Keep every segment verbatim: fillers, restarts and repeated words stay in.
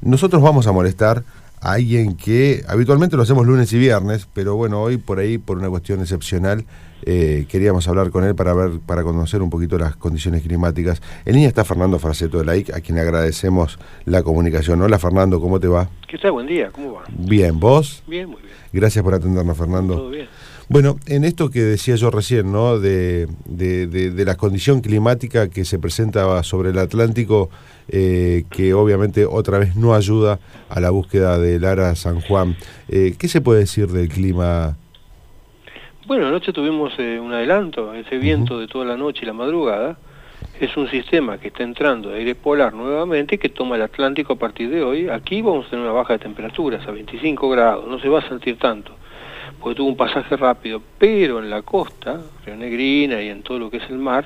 nosotros vamos a molestar a alguien que habitualmente lo hacemos lunes y viernes, pero bueno, hoy por ahí, por una cuestión excepcional, eh, queríamos hablar con él para ver, para conocer un poquito las condiciones climáticas. En línea está Fernando Fraseto de la I C, a quien le agradecemos la comunicación. Hola Fernando, ¿cómo te va? ¿Qué tal? Buen día, ¿cómo va? Bien, ¿vos? Bien, muy bien. Gracias por atendernos, Fernando. Todo bien. Bueno, en esto que decía yo recién, ¿no? De, de, de, de la condición climática que se presenta sobre el Atlántico, eh, que obviamente otra vez no ayuda a la búsqueda del Ara San Juan. Eh, ¿Qué se puede decir del clima? Bueno, anoche tuvimos eh, un adelanto, ese viento uh-huh. de toda la noche y la madrugada. Es un sistema que está entrando de aire polar nuevamente, que toma el Atlántico a partir de hoy. Aquí vamos a tener una baja de temperaturas a veinticinco grados, no se va a sentir tanto, porque tuvo un pasaje rápido, pero en la costa, Río Negrina y en todo lo que es el mar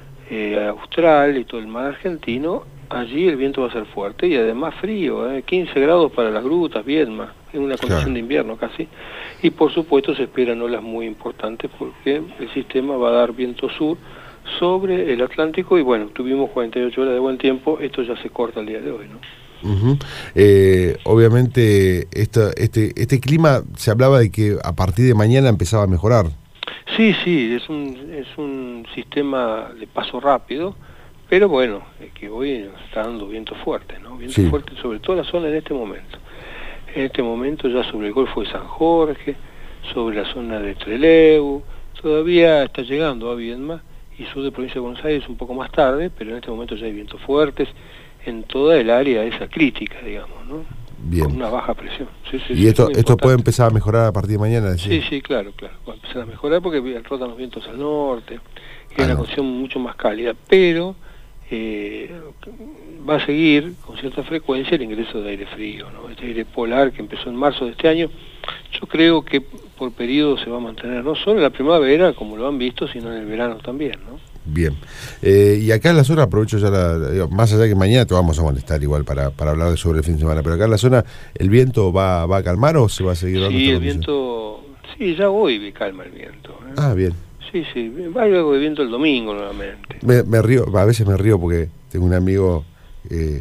eh, austral y todo el mar argentino, allí el viento va a ser fuerte y además frío, eh, quince grados para las grutas, Viedma, en una condición claro. de invierno casi, y por supuesto se esperan olas muy importantes porque el sistema va a dar viento sur sobre el Atlántico y bueno, tuvimos cuarenta y ocho horas de buen tiempo, esto ya se corta el día de hoy, ¿no? Uh-huh. eh, obviamente esta, este, este clima se hablaba de que a partir de mañana empezaba a mejorar. Sí, sí, es un, es un sistema de paso rápido, pero bueno, es que hoy nos está dando viento fuerte, ¿no? Viento sí. fuerte sobre toda la zona en este momento. En este momento ya sobre el Golfo de San Jorge, sobre la zona de Trelew, todavía está llegando a Viedma y sur de provincia de Buenos Aires un poco más tarde, pero en este momento ya hay vientos fuertes en toda el área esa crítica, digamos, ¿no? Bien. Con una baja presión. Sí, sí, ¿Y sí, esto esto puede empezar a mejorar a partir de mañana? ¿Sí? Sí, sí, claro, claro. Va a empezar a mejorar porque rotan los vientos al norte, y ah, es una no. condición mucho más cálida, pero eh, va a seguir con cierta frecuencia el ingreso de aire frío, ¿no? Este aire polar que empezó en marzo de este año, yo creo que por periodo se va a mantener, no solo en la primavera, como lo han visto, sino en el verano también, ¿no? Bien. Eh, y acá en la zona, aprovecho ya la, digo, más allá que mañana te vamos a molestar igual para, para hablar de sobre el fin de semana, pero acá en la zona, ¿el viento va, va a calmar o se va a seguir dando? Sí, el viento, sí, ya hoy calma el viento, ¿eh? Ah, bien. Sí, sí, va luego de viento el domingo nuevamente. Me, me río, a veces me río porque tengo un amigo eh,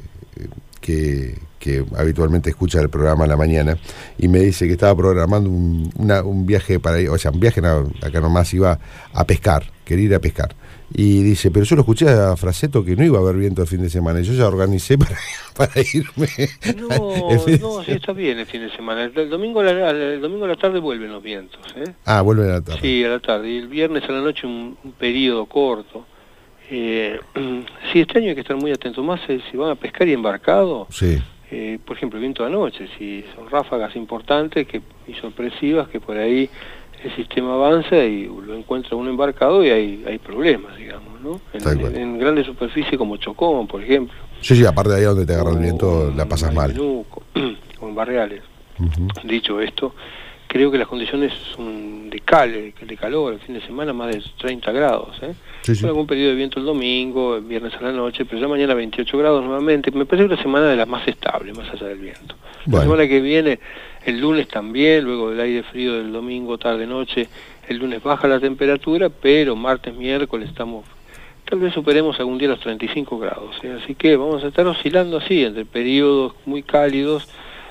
que, que habitualmente escucha el programa a la mañana y me dice que estaba programando un, una, un viaje para ir, o sea, un viaje no, acá nomás iba a pescar, quería ir a pescar. Y dice, pero yo lo escuché a Fraseto que no iba a haber viento el fin de semana y yo ya organicé para, para irme. No, no, sí está bien el fin de semana. El, el, domingo, la, el domingo a la tarde vuelven los vientos, ¿eh? Ah, vuelven a la tarde. Sí, a la tarde. Y el viernes a la noche un, un periodo corto. Eh, sí, este año hay que estar muy atentos. Más eh, si van a pescar y embarcado, sí. eh, por ejemplo, el viento de anoche, si son ráfagas importantes que, y sorpresivas que por ahí el sistema avanza y lo encuentra uno embarcado y hay, hay problemas, digamos, ¿no? En, en, en grandes superficies como Chocón, por ejemplo. Sí, sí, aparte de ahí donde te agarra el viento, la pasas mal. Menuco, o en Barreales. Uh-huh. Dicho esto, creo que las condiciones son de cal, de calor, el fin de semana más de treinta grados, ¿eh? Sí, sí. Con algún periodo de viento el domingo, el viernes a la noche, pero ya mañana veintiocho grados nuevamente. Me parece una semana de las más estables, más allá del viento. Bueno. La semana que viene, el lunes también, luego del aire frío del domingo, tarde-noche, el lunes baja la temperatura, pero martes, miércoles estamos, tal vez superemos algún día los treinta y cinco grados, ¿eh? Así que vamos a estar oscilando así, entre periodos muy cálidos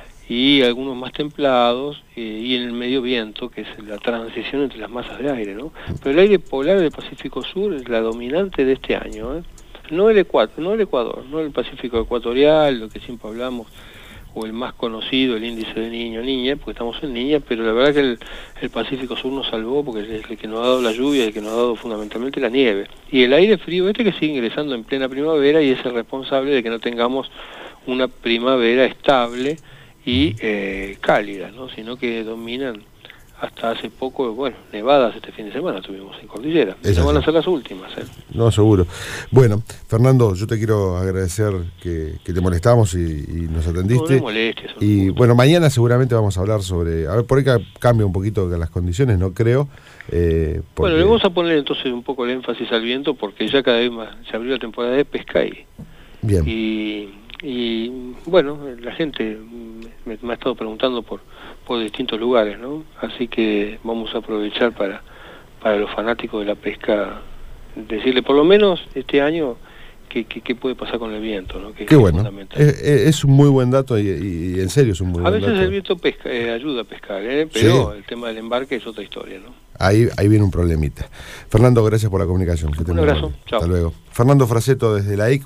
y algunos más templados, eh, y en el medio viento, que es la transición entre las masas de aire, ¿no? Pero el aire polar del Pacífico Sur es la dominante de este año, ¿eh? No el Ecuador, no el Ecuador, no el Pacífico Ecuatorial, lo que siempre hablamos, o el más conocido, el índice de niño-niña, porque estamos en niña, pero la verdad que el, el Pacífico Sur nos salvó, porque es el que nos ha dado la lluvia, el que nos ha dado fundamentalmente la nieve. Y el aire frío este que sigue ingresando en plena primavera y es el responsable de que no tengamos una primavera estable y eh, cálidas, ¿no? Sino que dominan hasta hace poco, bueno, nevadas este fin de semana tuvimos en Cordillera. Esas van a ser las últimas, ¿eh? No, seguro. Bueno, Fernando, yo te quiero agradecer que, que te molestamos y, y nos atendiste. No, no molestes. Y bueno, mañana seguramente vamos a hablar sobre, a ver, por ahí cambia un poquito las condiciones, no creo. Eh, porque... Bueno, le vamos a poner entonces un poco el énfasis al viento porque ya cada vez más se abrió la temporada de pesca y... Bien. Y, y bueno, la gente me, me ha estado preguntando por por distintos lugares, ¿no? Así que vamos a aprovechar para para los fanáticos de la pesca, decirle por lo menos este año qué, qué, qué puede pasar con el viento, ¿no? Que, qué bueno, es, es un muy buen dato y, y, y en serio es un muy a buen dato. A veces el viento pesca, eh, ayuda a pescar, ¿eh? Pero sí, el tema del embarque es otra historia, ¿no? Ahí, ahí viene un problemita. Fernando, gracias por la comunicación. Un abrazo, chao. Hasta luego. Fernando Fraseto desde la I C